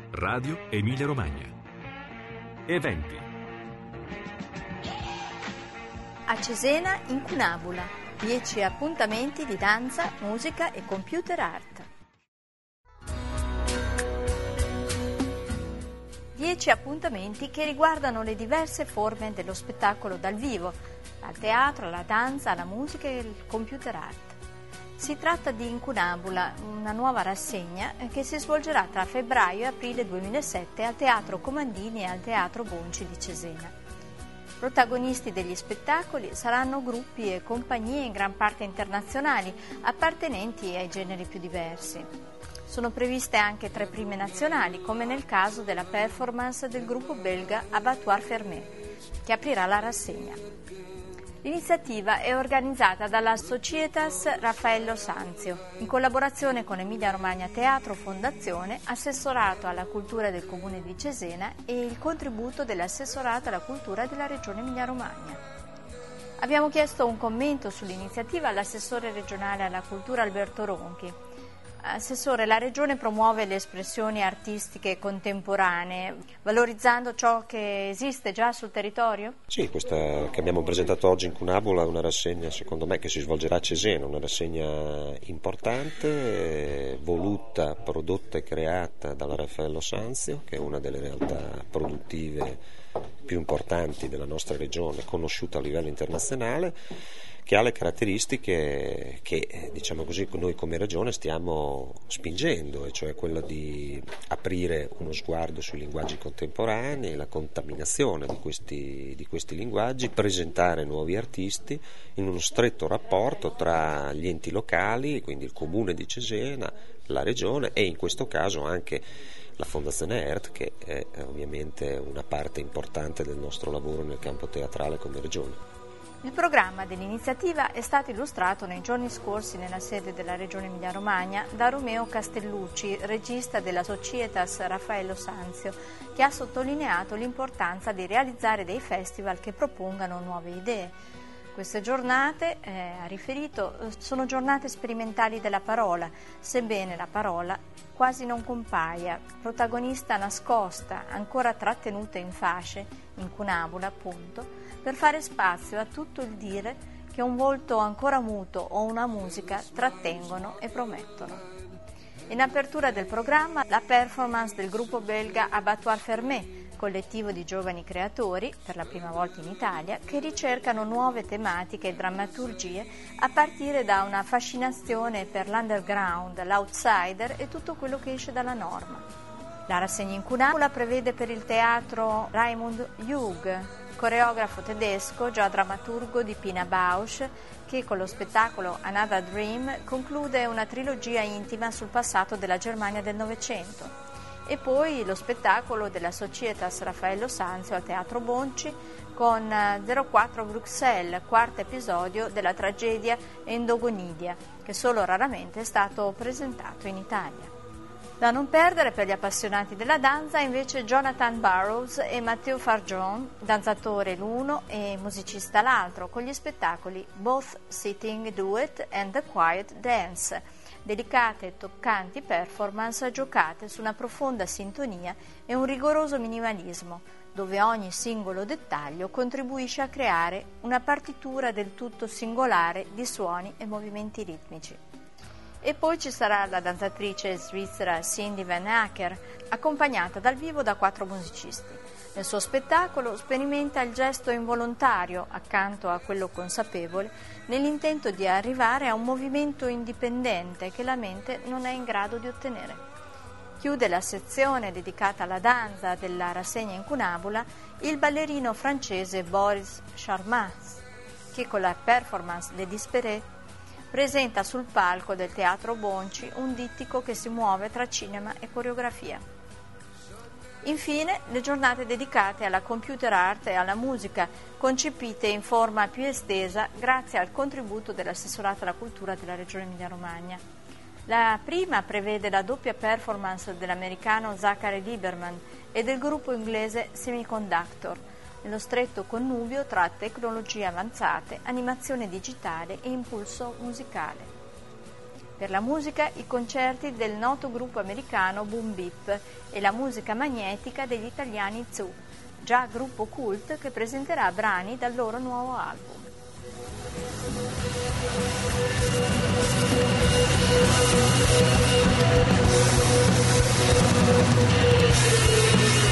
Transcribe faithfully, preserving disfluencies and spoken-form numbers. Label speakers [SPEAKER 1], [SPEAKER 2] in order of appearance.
[SPEAKER 1] Radio Emilia Romagna. Eventi.
[SPEAKER 2] A Cesena, Incunabula. dieci appuntamenti di danza, musica e computer art. dieci appuntamenti che riguardano le diverse forme dello spettacolo dal vivo, dal teatro, alla danza, alla musica e al computer art. Si tratta di Incunabula, una nuova rassegna che si svolgerà tra febbraio e aprile duemilasette al Teatro Comandini e al Teatro Bonci di Cesena. Protagonisti degli spettacoli saranno gruppi e compagnie in gran parte internazionali, appartenenti ai generi più diversi. Sono previste anche tre prime nazionali, come nel caso della performance del gruppo belga Abattoir Fermé, che aprirà la rassegna. L'iniziativa è organizzata dalla Societas Raffaello Sanzio, in collaborazione con Emilia Romagna Teatro Fondazione, Assessorato alla Cultura del Comune di Cesena e il contributo dell'Assessorato alla Cultura della Regione Emilia Romagna. Abbiamo chiesto un commento sull'iniziativa all'assessore regionale alla cultura Alberto Ronchi. Assessore, la Regione promuove le espressioni artistiche contemporanee, valorizzando ciò che esiste già sul territorio?
[SPEAKER 3] Sì, questa che abbiamo presentato oggi in Incunabula è una rassegna, secondo me, che si svolgerà a Cesena, una rassegna importante, voluta, prodotta e creata dalla Raffaello Sanzio, che è una delle realtà produttive più importanti della nostra regione, conosciuta a livello internazionale, che ha le caratteristiche che, diciamo così, noi come regione stiamo spingendo, e cioè quella di aprire uno sguardo sui linguaggi contemporanei, la contaminazione di questi, di questi linguaggi, presentare nuovi artisti in uno stretto rapporto tra gli enti locali, quindi il comune di Cesena, la regione e in questo caso anche la Fondazione ERT, che è ovviamente una parte importante del nostro lavoro nel campo teatrale come regione.
[SPEAKER 2] Il programma dell'iniziativa è stato illustrato nei giorni scorsi nella sede della Regione Emilia-Romagna da Romeo Castellucci, regista della Societas Raffaello Sanzio, che ha sottolineato l'importanza di realizzare dei festival che propongano nuove idee. Queste giornate, eh, ha riferito, sono giornate sperimentali della parola, sebbene la parola quasi non compaia, protagonista nascosta, ancora trattenuta in fasce, incunabula appunto, per fare spazio a tutto il dire che un volto ancora muto o una musica trattengono e promettono. In apertura del programma la performance del gruppo belga Abattoir Fermé, collettivo di giovani creatori, per la prima volta in Italia, che ricercano nuove tematiche e drammaturgie a partire da una fascinazione per l'underground, l'outsider e tutto quello che esce dalla norma. La rassegna Incunabula prevede per il teatro Raimund Hug, coreografo tedesco, già drammaturgo di Pina Bausch, che con lo spettacolo Another Dream conclude una trilogia intima sul passato della Germania del Novecento. E poi lo spettacolo della Societas Raffaello Sanzio al Teatro Bonci con zero quattro Bruxelles, quarto episodio della tragedia Endogonidia, che solo raramente è stato presentato in Italia. Da non perdere per gli appassionati della danza invece Jonathan Burrows e Matteo Farjon, danzatore l'uno e musicista l'altro, con gli spettacoli Both Sitting Duet and The Quiet Dance, delicate e toccanti performance giocate su una profonda sintonia e un rigoroso minimalismo, dove ogni singolo dettaglio contribuisce a creare una partitura del tutto singolare di suoni e movimenti ritmici. E poi ci sarà la danzatrice svizzera Cindy Van Acker, accompagnata dal vivo da quattro musicisti. Nel suo spettacolo sperimenta il gesto involontario accanto a quello consapevole, nell'intento di arrivare a un movimento indipendente che la mente non è in grado di ottenere. Chiude la sezione dedicata alla danza della rassegna Incunabula il ballerino francese Boris Charmas, che con la performance Les Disperés presenta sul palco del Teatro Bonci un dittico che si muove tra cinema e coreografia. Infine, le giornate dedicate alla computer art e alla musica, concepite in forma più estesa grazie al contributo dell'Assessorato alla Cultura della Regione Emilia-Romagna. La prima prevede la doppia performance dell'americano Zachary Lieberman e del gruppo inglese Semiconductor, nello stretto connubio tra tecnologie avanzate, animazione digitale e impulso musicale. Per la musica i concerti del noto gruppo americano Boom Beep e la musica magnetica degli italiani Zoo, già gruppo cult che presenterà brani dal loro nuovo album.
[SPEAKER 4] We'll be right back.